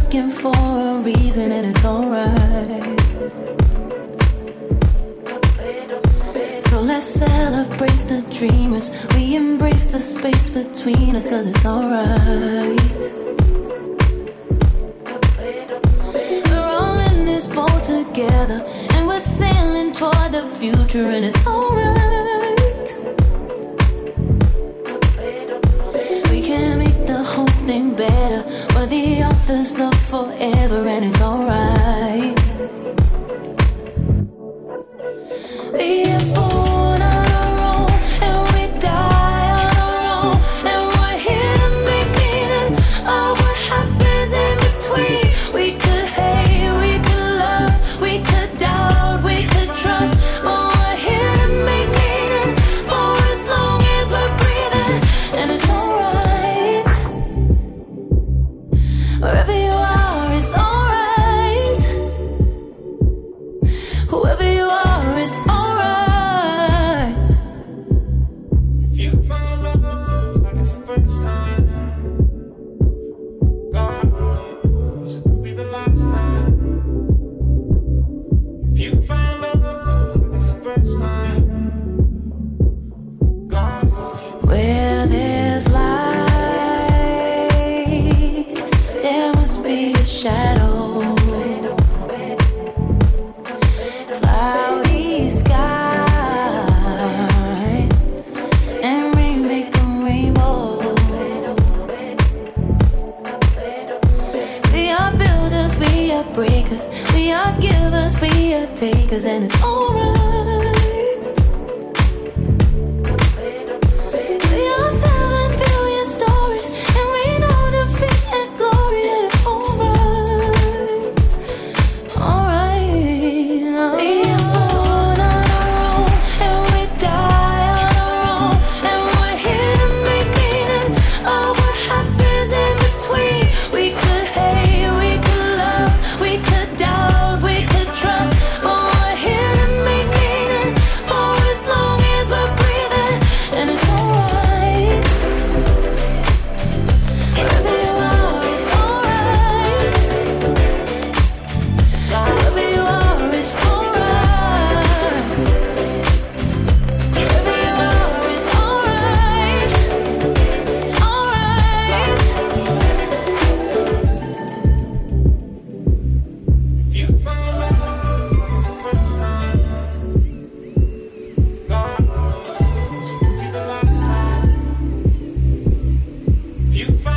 looking for a reason and it's alright. So let's celebrate the dreamers. We embrace the space between us, cause it's alright. We're all in this boat together, and we're sailing toward the future, and it's alright. We can make the whole thing better. We're the authors of forever, and it's alright. We are born on our own, and we die on our own, and we're here to make meaning of what happens in between. We could hate, we could love, we could doubt, we could trust, but we're here to make meaning for as long as we're breathing, and it's alright. Wherever you are, it's alright. Whoever you are, it's alright. If you found love like it's the first time, God knows it will be the last time. If you found love like it's the first time, God knows. Where there's light, there must be a shadow. Cloudy skies and rain make a rainbow. We are builders, we are breakers, we are givers, we are takers, and it's alright. We are 7 billion stories, and we know defeat and glory, and it's alright. Alright. We are born on our own, and we die on our own, and we're here to make meaning of what happens in between. We could hate, we could love, we could doubt, we could trust, but we're here to make meaning for as long as we're breathing, and it's alright. Wherever you are, it's alright. Wherever you are, it's alright. Wherever you are, it's alright. Alright. If you found love like it's the first time, God knows it will be the last time. If you found